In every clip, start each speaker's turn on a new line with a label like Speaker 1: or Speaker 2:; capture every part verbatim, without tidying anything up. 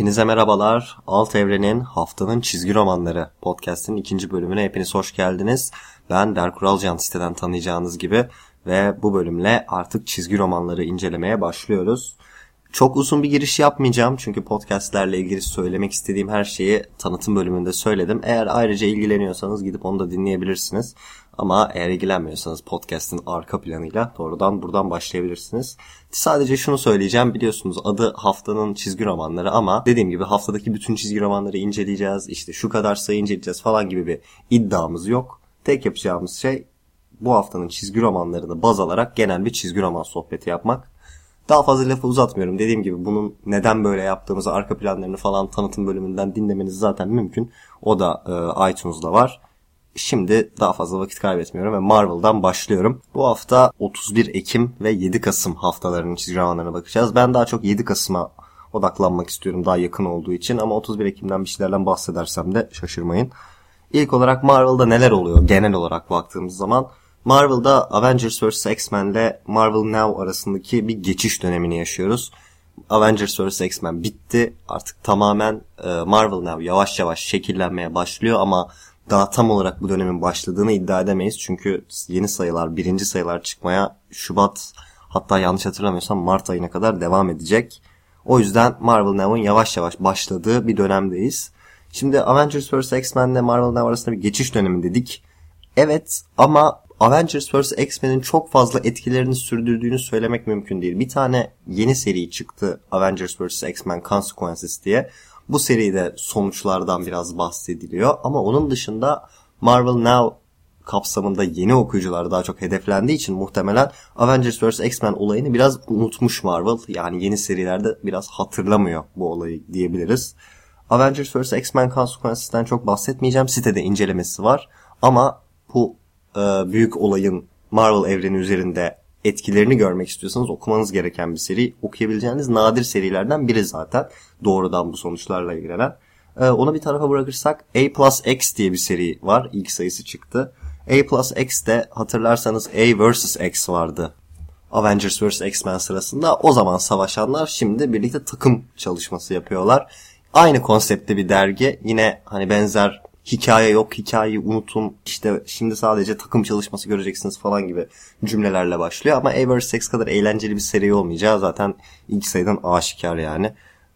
Speaker 1: Hepinize merhabalar. Alt Evren'in Haftanın Çizgi Romanları podcast'inin ikinci bölümüne hepiniz hoş geldiniz. Ben Berk Uralcan, siteden tanıyacağınız gibi ve bu bölümle artık çizgi romanları incelemeye başlıyoruz. Çok uzun bir giriş yapmayacağım çünkü podcastlerle ilgili söylemek istediğim her şeyi tanıtım bölümünde söyledim. Eğer ayrıca ilgileniyorsanız gidip onu da dinleyebilirsiniz. Ama eğer ilgilenmiyorsanız podcast'in arka planıyla doğrudan buradan başlayabilirsiniz. Sadece şunu söyleyeceğim, biliyorsunuz adı Haftanın Çizgi Romanları ama dediğim gibi haftadaki bütün çizgi romanları inceleyeceğiz, İşte şu kadar sayı inceleyeceğiz falan gibi bir iddiamız yok. Tek yapacağımız şey bu haftanın çizgi romanlarını baz alarak genel bir çizgi roman sohbeti yapmak. Daha fazla lafı uzatmıyorum. Dediğim gibi bunun neden böyle yaptığımızı, arka planlarını falan tanıtım bölümünden dinlemeniz zaten mümkün. O da e, iTunes'da var. Şimdi daha fazla vakit kaybetmiyorum ve Marvel'dan başlıyorum. Bu hafta otuz bir Ekim ve yedi Kasım haftalarının çizgi romanlarına bakacağız. Ben daha çok yedi Kasım'a odaklanmak istiyorum, daha yakın olduğu için, ama otuz bir Ekim'den bir şeylerden bahsedersem de şaşırmayın. İlk olarak Marvel'da neler oluyor genel olarak baktığımız zaman? Marvel'da Avengers versus. X-Men ile Marvel Now arasındaki bir geçiş dönemini yaşıyoruz. Avengers versus. X-Men bitti. Artık tamamen Marvel Now yavaş yavaş şekillenmeye başlıyor ama daha tam olarak bu dönemin başladığını iddia edemeyiz. Çünkü yeni sayılar, birinci sayılar çıkmaya Şubat, hatta yanlış hatırlamıyorsam Mart ayına kadar devam edecek. O yüzden Marvel Now'un yavaş yavaş başladığı bir dönemdeyiz. Şimdi Avengers versus. X-Men ile Marvel Now arasında bir geçiş dönemi dedik. Evet, ama Avengers versus. X-Men'in çok fazla etkilerini sürdürdüğünü söylemek mümkün değil. Bir tane yeni seri çıktı, Avengers versus. X-Men Consequences diye. Bu seride sonuçlardan biraz bahsediliyor ama onun dışında Marvel Now kapsamında yeni okuyucular daha çok hedeflendiği için muhtemelen Avengers versus. X-Men olayını biraz unutmuş Marvel. Yani yeni serilerde biraz hatırlamıyor bu olayı diyebiliriz. Avengers versus. X-Men Consequences'ten çok bahsetmeyeceğim. Sitede incelemesi var ama bu e, büyük olayın Marvel evreni üzerinde etkilerini görmek istiyorsanız okumanız gereken bir seri. Okuyabileceğiniz nadir serilerden biri zaten. Doğrudan bu sonuçlarla ilgilenen. Ee, onu bir tarafa bırakırsak A plus X diye bir seri var. İlk sayısı çıktı. A plus X'te hatırlarsanız A versus. X vardı. Avengers versus. X-Men sırasında. O zaman savaşanlar şimdi birlikte takım çalışması yapıyorlar. Aynı konseptte bir dergi. Yine hani benzer hikaye yok, hikayeyi unutun, İşte şimdi sadece takım çalışması göreceksiniz falan gibi cümlelerle başlıyor. Ama A versus. X kadar eğlenceli bir seri olmayacağı zaten ilk sayıdan aşikar yani.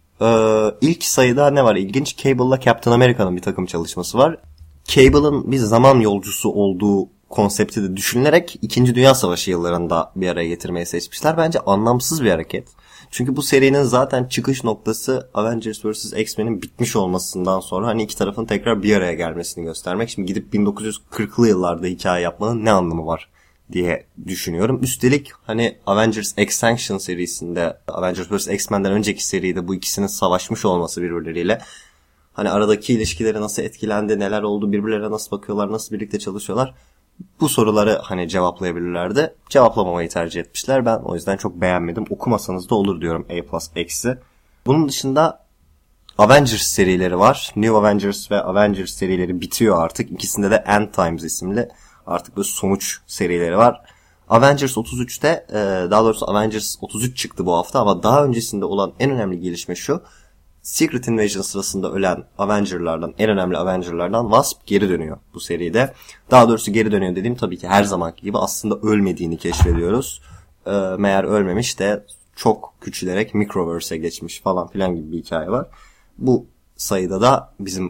Speaker 1: Ee, ilk sayıda ne var ilginç? Cable'la Captain America'nın bir takım çalışması var. Cable'ın bir zaman yolcusu olduğu konsepti de düşünülerek İkinci Dünya Savaşı yıllarında bir araya getirmeyi seçmişler. Bence anlamsız bir hareket. Çünkü bu serinin zaten çıkış noktası Avengers versus. X-Men'in bitmiş olmasından sonra hani iki tarafın tekrar bir araya gelmesini göstermek. Şimdi gidip bin dokuz yüz kırklı yıllarda hikaye yapmanın ne anlamı var diye düşünüyorum. Üstelik hani Avengers Extinction serisinde, Avengers versus. X-Men'den önceki seride bu ikisinin savaşmış olması birbirleriyle, hani aradaki ilişkileri nasıl etkilendi, neler oldu, birbirlerine nasıl bakıyorlar, nasıl birlikte çalışıyorlar, bu soruları hani cevaplayabilirlerdi. Cevaplamamayı tercih etmişler. Ben o yüzden çok beğenmedim. Okumasanız da olur diyorum A plus X'i. Bunun dışında Avengers serileri var. New Avengers ve Avengers serileri bitiyor artık. İkisinde de End Times isimli artık böyle sonuç serileri var. Avengers otuz üçte, daha doğrusu Avengers otuz üç çıktı bu hafta ama daha öncesinde olan en önemli gelişme şu: Secret Invasion sırasında ölen Avenger'lardan, en önemli Avenger'lardan Wasp geri dönüyor bu seride. Daha doğrusu geri dönüyor dediğim tabii ki her zamanki gibi aslında ölmediğini keşfediyoruz. Ee, meğer ölmemiş de çok küçülerek Microverse'e geçmiş falan filan gibi bir hikaye var. Bu sayıda da bizim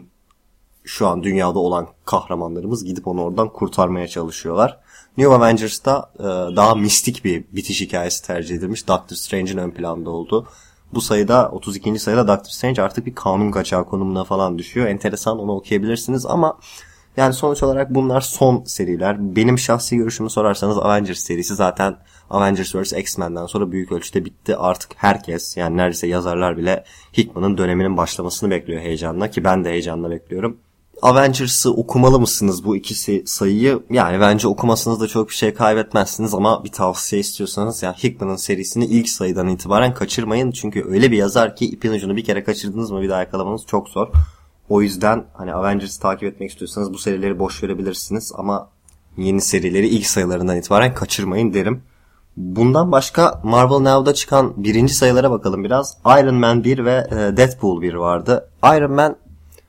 Speaker 1: şu an dünyada olan kahramanlarımız gidip onu oradan kurtarmaya çalışıyorlar. New Avengers'ta e, daha mistik bir bitiş hikayesi tercih edilmiş. Doctor Strange'in ön planda olduğu. Bu sayıda, otuz ikinci sayıda Doctor Strange artık bir kanun kaçağı konumuna falan düşüyor. Enteresan, onu okuyabilirsiniz ama yani sonuç olarak bunlar son seriler. Benim şahsi görüşümü sorarsanız Avengers serisi zaten Avengers versus. X-Men'den sonra büyük ölçüde bitti. Artık herkes, yani neredeyse yazarlar bile Hickman'ın döneminin başlamasını bekliyor heyecanla, ki ben de heyecanla bekliyorum. Avengers'ı okumalı mısınız, bu ikisi sayıyı? Yani bence okumasanız da çok bir şey kaybetmezsiniz ama bir tavsiye istiyorsanız yani Hickman'ın serisini ilk sayıdan itibaren kaçırmayın. Çünkü öyle bir yazar ki ipin ucunu bir kere kaçırdınız mı bir daha yakalamanız çok zor. O yüzden hani Avengers'ı takip etmek istiyorsanız bu serileri boş verebilirsiniz ama yeni serileri ilk sayılarından itibaren kaçırmayın derim. Bundan başka Marvel Now'da çıkan birinci sayılara bakalım biraz. Iron Man bir ve Deadpool bir vardı. Iron Man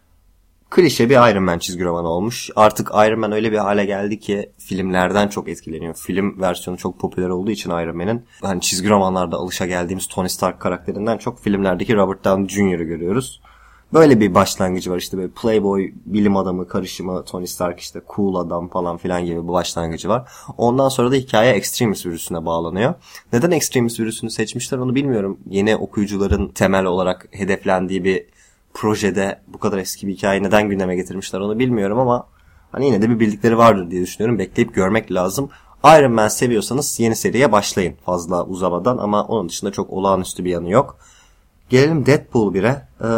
Speaker 1: klişe bir Iron Man çizgi romanı olmuş. Artık Iron Man öyle bir hale geldi ki filmlerden çok etkileniyor. Film versiyonu çok popüler olduğu için Iron Man'in hani çizgi romanlarda alışageldiğimiz Tony Stark karakterinden çok filmlerdeki Robert Downey Junior'ı görüyoruz. Böyle bir başlangıcı var, işte böyle playboy bilim adamı karışımı, Tony Stark işte cool adam falan filan gibi bir başlangıcı var. Ondan sonra da hikaye Extremis virüsüne bağlanıyor. Neden Extremis virüsünü seçmişler onu bilmiyorum. Yeni okuyucuların temel olarak hedeflendiği bir projede bu kadar eski bir hikaye neden gündeme getirmişler onu bilmiyorum ama hani yine de bir bildikleri vardır diye düşünüyorum. Bekleyip görmek lazım. Iron Man seviyorsanız yeni seriye başlayın fazla uzamadan, ama onun dışında çok olağanüstü bir yanı yok. Gelelim Deadpool bire. Ee,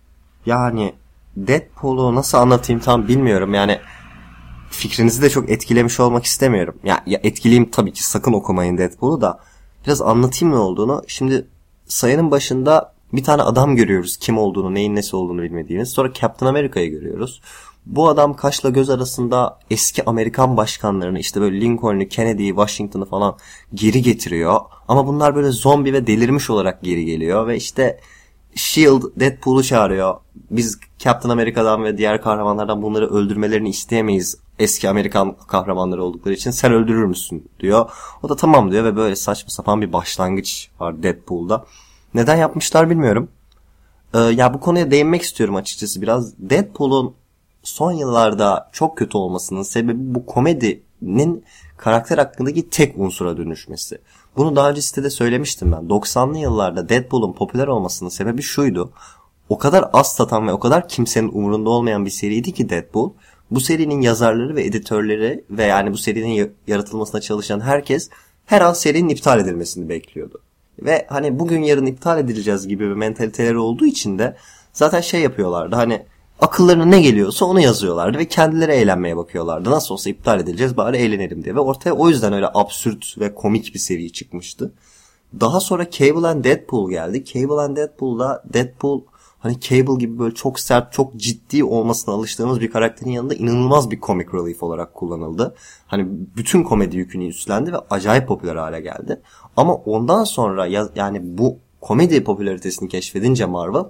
Speaker 1: yani Deadpool'u nasıl anlatayım tam bilmiyorum. Yani fikrinizi de çok etkilemiş olmak istemiyorum. Ya, ya etkileyeyim tabii ki, sakın okumayın Deadpool'u da. Biraz anlatayım ne olduğunu. Şimdi sayının başında bir tane adam görüyoruz, kim olduğunu, neyin nesi olduğunu bilmediğimiz. Sonra Captain America'yı görüyoruz. Bu adam kaşla göz arasında eski Amerikan başkanlarını, işte böyle Lincoln'u, Kennedy'yi, Washington'ı falan geri getiriyor. Ama bunlar böyle zombi ve delirmiş olarak geri geliyor ve işte Shield Deadpool'u çağırıyor. Biz Captain America'dan ve diğer kahramanlardan bunları öldürmelerini isteyemeyiz, eski Amerikan kahramanları oldukları için, sen öldürür müsün diyor. O da tamam diyor ve böyle saçma sapan bir başlangıç var Deadpool'da. Neden yapmışlar bilmiyorum. Ee, ya bu konuya değinmek istiyorum açıkçası biraz. Deadpool'un son yıllarda çok kötü olmasının sebebi bu komedinin karakter hakkındaki tek unsura dönüşmesi. Bunu daha önce sitede söylemiştim ben. doksanlı yıllarda Deadpool'un popüler olmasının sebebi şuydu. O kadar az satan ve o kadar kimsenin umurunda olmayan bir seriydi ki Deadpool. Bu serinin yazarları ve editörleri ve yani bu serinin yaratılmasına çalışan herkes her an serinin iptal edilmesini bekliyordu. Ve hani bugün yarın iptal edileceğiz gibi bir mentaliteleri olduğu için de zaten şey yapıyorlardı, hani akıllarına ne geliyorsa onu yazıyorlardı ve kendileri eğlenmeye bakıyorlardı. Nasıl olsa iptal edileceğiz, bari eğlenelim diye. Ve ortaya o yüzden öyle absürt ve komik bir seri çıkmıştı. Daha sonra Cable and Deadpool geldi. Cable and Deadpool'da Deadpool hani Cable gibi böyle çok sert, çok ciddi olmasına alıştığımız bir karakterin yanında inanılmaz bir comic relief olarak kullanıldı. Hani bütün komedi yükünü üstlendi ve acayip popüler hale geldi. Ama ondan sonra ya, yani bu komedi popülaritesini keşfedince Marvel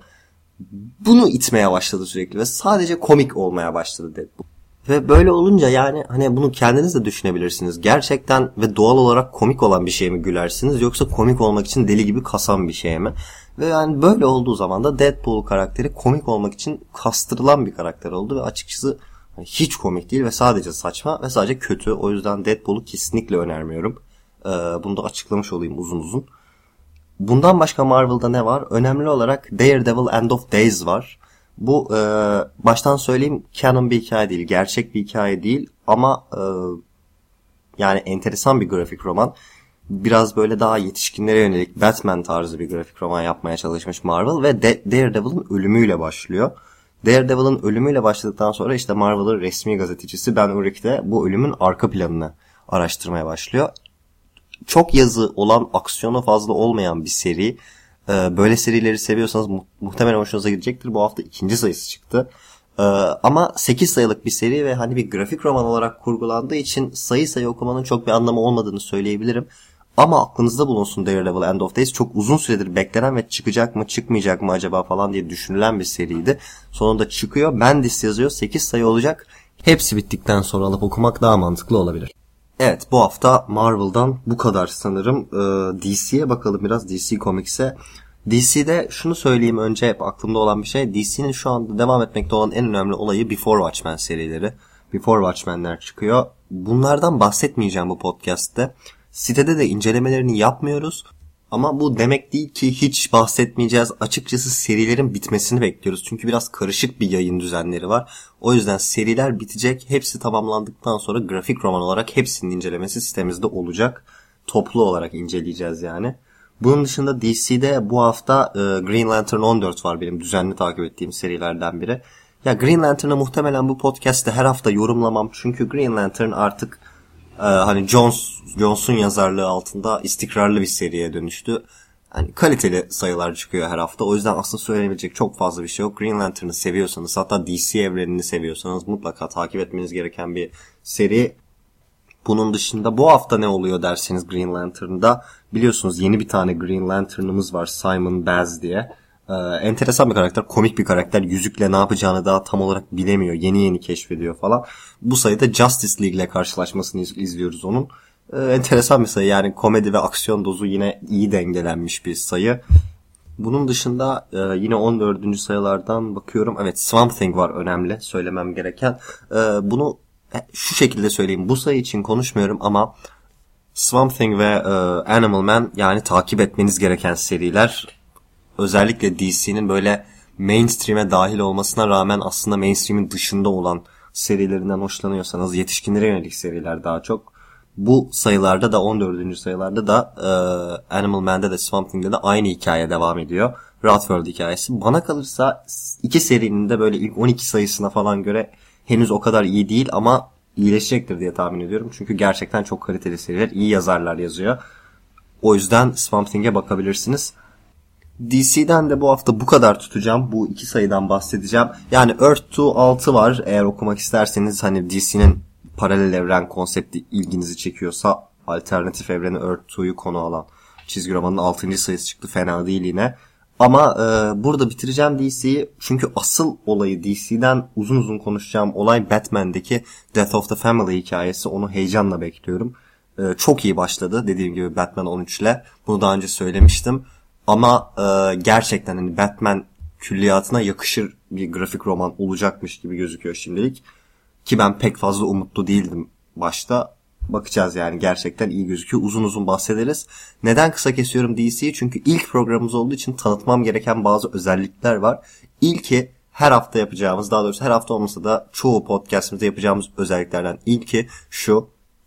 Speaker 1: bunu itmeye başladı sürekli ve sadece komik olmaya başladı Deadpool. Ve böyle olunca yani hani bunu kendiniz de düşünebilirsiniz. Gerçekten ve doğal olarak komik olan bir şeye mi gülersiniz, yoksa komik olmak için deli gibi kasan bir şeye mi? Ve yani böyle olduğu zaman da Deadpool karakteri komik olmak için kastırılan bir karakter oldu ve açıkçası hiç komik değil ve sadece saçma ve sadece kötü. O yüzden Deadpool'u kesinlikle önermiyorum. Ee, bunu da açıklamış olayım uzun uzun. Bundan başka Marvel'da ne var? Önemli olarak Daredevil End of Days var. Bu e, baştan söyleyeyim, canon bir hikaye değil, gerçek bir hikaye değil ama e, yani enteresan bir grafik roman. Biraz böyle daha yetişkinlere yönelik Batman tarzı bir grafik roman yapmaya çalışmış Marvel ve De- Daredevil'ın ölümüyle başlıyor. Daredevil'ın ölümüyle başladıktan sonra işte Marvel'ın resmi gazetecisi Ben Urich de bu ölümün arka planını araştırmaya başlıyor. Çok yazı olan, aksiyonu fazla olmayan bir seri. Ee, böyle serileri seviyorsanız mu- muhtemelen hoşunuza gidecektir. Bu hafta ikinci sayısı çıktı. Ee, ama sekiz sayılık bir seri ve hani bir grafik roman olarak kurgulandığı için sayı sayı okumanın çok bir anlamı olmadığını söyleyebilirim. Ama aklınızda bulunsun, Daredevil End of Days çok uzun süredir beklenen ve çıkacak mı çıkmayacak mı acaba falan diye düşünülen bir seriydi. Sonunda çıkıyor. Bendis yazıyor. sekiz sayı olacak. Hepsi bittikten sonra alıp okumak daha mantıklı olabilir. Evet, bu hafta Marvel'dan bu kadar sanırım. Ee, D C'ye bakalım biraz, D C Comics'e. D C'de şunu söyleyeyim önce, hep aklımda olan bir şey. D C'nin şu anda devam etmekte olan en önemli olayı Before Watchmen serileri. Before Watchmen'ler çıkıyor. Bunlardan bahsetmeyeceğim bu podcast'te. Sitede de incelemelerini yapmıyoruz. Ama bu demek değil ki hiç bahsetmeyeceğiz. Açıkçası serilerin bitmesini bekliyoruz. Çünkü biraz karışık bir yayın düzenleri var. O yüzden seriler bitecek. Hepsi tamamlandıktan sonra grafik roman olarak hepsinin incelemesi sitemizde olacak. Toplu olarak inceleyeceğiz yani. Bunun dışında D C'de bu hafta e, Green Lantern on dört var, benim düzenli takip ettiğim serilerden biri. Ya Green Lantern'ı muhtemelen bu podcast'te her hafta yorumlamam. Çünkü Green Lantern artık Ee, hani Jones, Jones'un yazarlığı altında istikrarlı bir seriye dönüştü. Hani kaliteli sayılar çıkıyor her hafta. O yüzden aslında söylenebilecek çok fazla bir şey yok. Green Lantern'ı seviyorsanız, hatta D C evrenini seviyorsanız mutlaka takip etmeniz gereken bir seri. Bunun dışında bu hafta ne oluyor derseniz Green Lantern'da biliyorsunuz yeni bir tane Green Lantern'ımız var, Simon Baz diye. Ee, enteresan bir karakter, komik bir karakter. Yüzükle ne yapacağını daha tam olarak bilemiyor. Yeni yeni keşfediyor falan. Bu sayıda Justice League ile karşılaşmasını iz- izliyoruz onun. Ee, enteresan bir sayı, yani komedi ve aksiyon dozu yine iyi dengelenmiş bir sayı. Bunun dışında e, yine on dördüncü sayılardan bakıyorum. Evet, Swamp Thing var önemli söylemem gereken. E, bunu şu şekilde söyleyeyim. Bu sayı için konuşmuyorum ama Swamp Thing ve e, Animal Man yani takip etmeniz gereken seriler. Özellikle D C'nin böyle mainstream'e dahil olmasına rağmen aslında mainstream'in dışında olan serilerinden hoşlanıyorsanız, yetişkinlere yönelik seriler daha çok. Bu sayılarda da on dördüncü sayılarda da e, Animal Man'de de Swamp Thing'de de aynı hikaye devam ediyor. Rathworld hikayesi. Bana kalırsa iki serinin de böyle ilk on iki sayısına falan göre henüz o kadar iyi değil ama iyileşecektir diye tahmin ediyorum. Çünkü gerçekten çok kaliteli seriler, iyi yazarlar yazıyor. O yüzden Swamp Thing'e bakabilirsiniz. D C'den de bu hafta bu kadar tutacağım. Bu iki sayıdan bahsedeceğim. Yani Earth iki altı var. Eğer okumak isterseniz, hani D C'nin paralel evren konsepti ilginizi çekiyorsa, alternatif evreni Earth ikiyi konu alan çizgi romanın altıncı sayısı çıktı. Fena değil yine. Ama e, burada bitireceğim D C'yi. Çünkü asıl olayı, D C'den uzun uzun konuşacağım olay Batman'deki Death of the Family hikayesi. Onu heyecanla bekliyorum. E, çok iyi başladı. Dediğim gibi Batman on üç ile. Bunu daha önce söylemiştim. Ama e, gerçekten hani Batman külliyatına yakışır bir grafik roman olacakmış gibi gözüküyor şimdilik. Ki ben pek fazla umutlu değildim başta. Bakacağız yani, gerçekten iyi gözüküyor. Uzun uzun bahsederiz. Neden kısa kesiyorum D C'yi? Çünkü ilk programımız olduğu için tanıtmam gereken bazı özellikler var. İlki her hafta yapacağımız, daha doğrusu her hafta olmasa da çoğu podcastimizde yapacağımız özelliklerden ilki şu.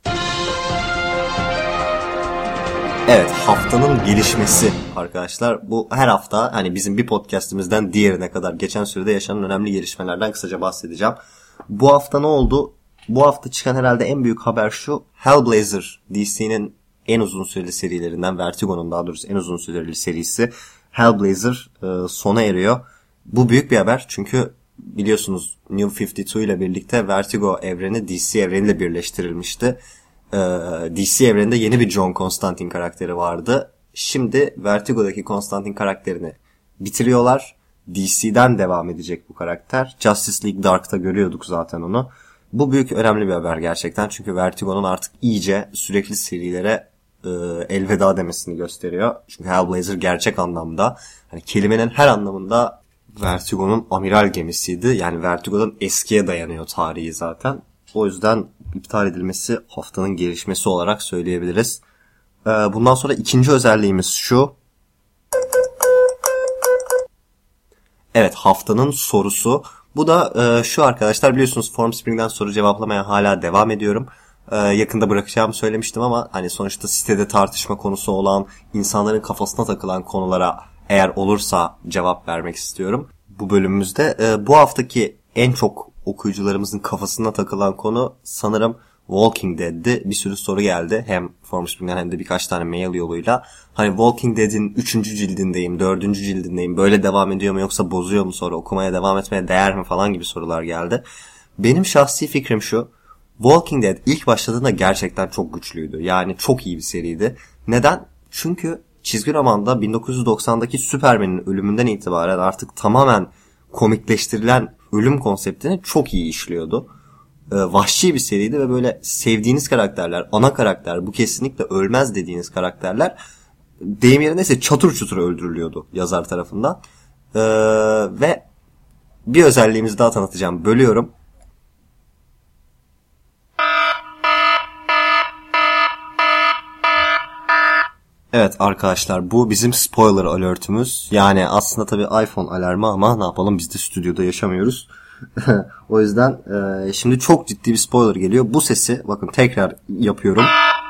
Speaker 1: Evet, haftanın gelişmesi arkadaşlar. Bu her hafta hani bizim bir podcastimizden diğerine kadar geçen sürede yaşanan önemli gelişmelerden kısaca bahsedeceğim. Bu hafta ne oldu? Bu hafta çıkan herhalde en büyük haber şu. Hellblazer, D C'nin en uzun süreli serilerinden, Vertigo'nun daha doğrusu en uzun süreli serisi Hellblazer e, sona eriyor. Bu büyük bir haber çünkü biliyorsunuz New elli iki ile birlikte Vertigo evreni D C evreniyle birleştirilmişti. D C evreninde yeni bir John Constantine karakteri vardı. Şimdi Vertigo'daki Constantine karakterini bitiriyorlar. D C'den devam edecek bu karakter. Justice League Dark'ta görüyorduk zaten onu. Bu büyük önemli bir haber gerçekten. Çünkü Vertigo'nun artık iyice sürekli serilere e, elveda demesini gösteriyor. Çünkü Hellblazer gerçek anlamda, hani kelimenin her anlamında Vertigo'nun amiral gemisiydi. Yani Vertigo'dan eskiye dayanıyor tarihi zaten. O yüzden iptal edilmesi haftanın gelişmesi olarak söyleyebiliriz. Ee, bundan sonra ikinci özelliğimiz şu. Evet, haftanın sorusu. Bu da e, şu arkadaşlar, biliyorsunuz Formspring'den soru cevaplamaya hala devam ediyorum. E, yakında bırakacağımı söylemiştim ama hani sonuçta sitede tartışma konusu olan, insanların kafasına takılan konulara eğer olursa cevap vermek istiyorum. Bu bölümümüzde e, bu haftaki en çok okuyucularımızın kafasına takılan konu sanırım Walking Dead'di. Bir sürü soru geldi. Hem Formspring'den hem de birkaç tane mail yoluyla. Hani Walking Dead'in üçüncü cildindeyim, dördüncü cildindeyim. Böyle devam ediyor mu yoksa bozuyor mu, sonra okumaya devam etmeye değer mi falan gibi sorular geldi. Benim şahsi fikrim şu. Walking Dead ilk başladığında gerçekten çok güçlüydü. Yani çok iyi bir seriydi. Neden? Çünkü çizgi romanda bin dokuz yüz doksandaki Superman'in ölümünden itibaren artık tamamen komikleştirilen ölüm konseptini çok iyi işliyordu. Ee, vahşi bir seriydi ve böyle sevdiğiniz karakterler, ana karakter, bu kesinlikle ölmez dediğiniz karakterler deyim yerine ise çatır çutur öldürülüyordu yazar tarafından. Ee, ve bir özelliğimizi daha tanıtacağım. Bölüyorum. Evet arkadaşlar, bu bizim spoiler alert'ümüz. Yani aslında tabii iPhone alarmı ama ne yapalım, biz de stüdyoda yaşamıyoruz. O yüzden e, şimdi çok ciddi bir spoiler geliyor. Bu sesi bakın tekrar yapıyorum.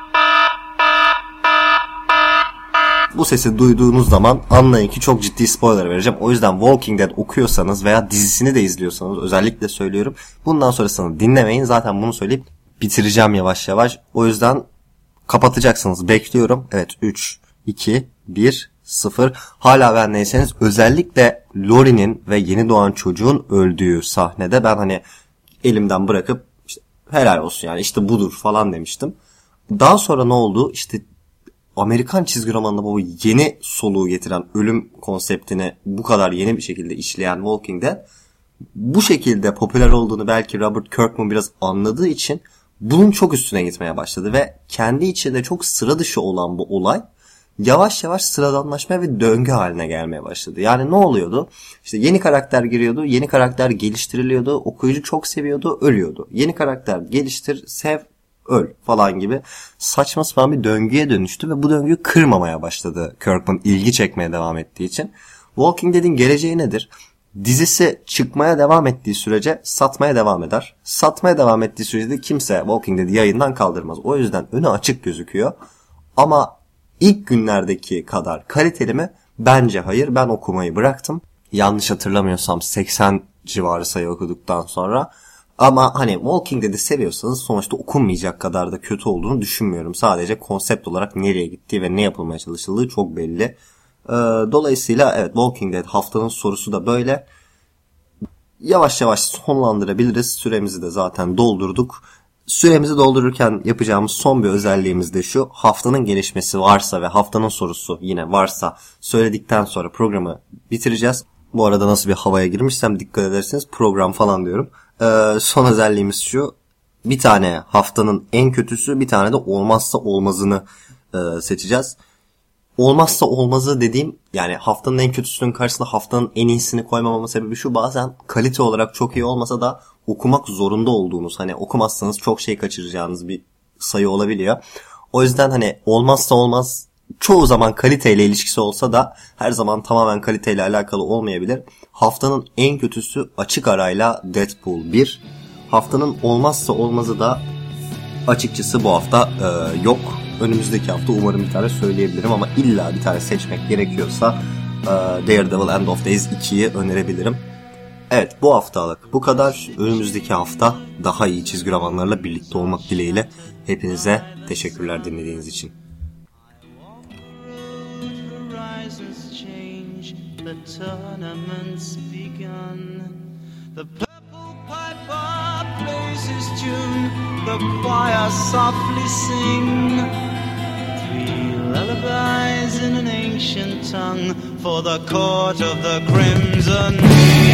Speaker 1: Bu sesi duyduğunuz zaman anlayın ki çok ciddi spoiler vereceğim. O yüzden Walking Dead okuyorsanız veya dizisini de izliyorsanız özellikle söylüyorum, bundan sonrasını dinlemeyin. Zaten bunu söyleyip bitireceğim yavaş yavaş. O yüzden kapatacaksınız. Bekliyorum. Evet, üç, iki, bir, sıfır. Hala bendeyseniz, özellikle Laurie'nin ve yeni doğan çocuğun öldüğü sahnede ben hani elimden bırakıp işte helal olsun yani işte budur falan demiştim. Daha sonra ne oldu? İşte Amerikan çizgi romanında bu yeni soluğu getiren, ölüm konseptini bu kadar yeni bir şekilde işleyen Walking Dead bu şekilde popüler olduğunu belki Robert Kirkman biraz anladığı için bunun çok üstüne gitmeye başladı ve kendi içinde çok sıra dışı olan bu olay yavaş yavaş sıradanlaşmaya ve döngü haline gelmeye başladı. Yani ne oluyordu? İşte yeni karakter giriyordu, yeni karakter geliştiriliyordu, okuyucu çok seviyordu, ölüyordu. Yeni karakter geliştir, sev, öl falan gibi saçma sapan bir döngüye dönüştü ve bu döngüyü kırmamaya başladı Kirkman ilgi çekmeye devam ettiği için. Walking Dead'in geleceği nedir? Dizisi çıkmaya devam ettiği sürece satmaya devam eder. Satmaya devam ettiği sürece de kimse Walking Dead'i yayından kaldırmaz. O yüzden önü açık gözüküyor. Ama ilk günlerdeki kadar kaliteli mi? Bence hayır. Ben okumayı bıraktım. Yanlış hatırlamıyorsam seksen civarı sayı okuduktan sonra. Ama hani Walking Dead'i seviyorsanız sonuçta okunmayacak kadar da kötü olduğunu düşünmüyorum. Sadece konsept olarak nereye gittiği ve ne yapılmaya çalışıldığı çok belli. Dolayısıyla evet, Walking Dead haftanın sorusu da böyle. Yavaş yavaş sonlandırabiliriz. Süremizi de zaten doldurduk. Süremizi doldururken yapacağımız son bir özelliğimiz de şu. Haftanın gelişmesi varsa ve haftanın sorusu yine varsa söyledikten sonra programı bitireceğiz. Bu arada nasıl bir havaya girmişsem dikkat ederseniz program falan diyorum. Ee, son özelliğimiz şu. Bir tane haftanın en kötüsü, bir tane de olmazsa olmazını e, seçeceğiz. Olmazsa olmazı dediğim, yani haftanın en kötüsünün karşısında haftanın en iyisini koymamamın sebebi şu: bazen kalite olarak çok iyi olmasa da okumak zorunda olduğunuz, hani okumazsanız çok şey kaçıracağınız bir sayı olabiliyor. O yüzden hani olmazsa olmaz çoğu zaman kaliteyle ilişkisi olsa da her zaman tamamen kaliteyle alakalı olmayabilir. Haftanın en kötüsü açık arayla Deadpool bir. Haftanın olmazsa olmazı da açıkçası bu hafta e, yok. Önümüzdeki hafta umarım bir tane söyleyebilirim ama illa bir tane seçmek gerekiyorsa e, Daredevil End of Days ikiyi önerebilirim. Evet, bu haftalık bu kadar. Önümüzdeki hafta daha iyi çizgi romanlarla birlikte olmak dileğiyle. Hepinize teşekkürler dinlediğiniz için. The choir softly sing three lullabies in an ancient tongue for the court of the crimson.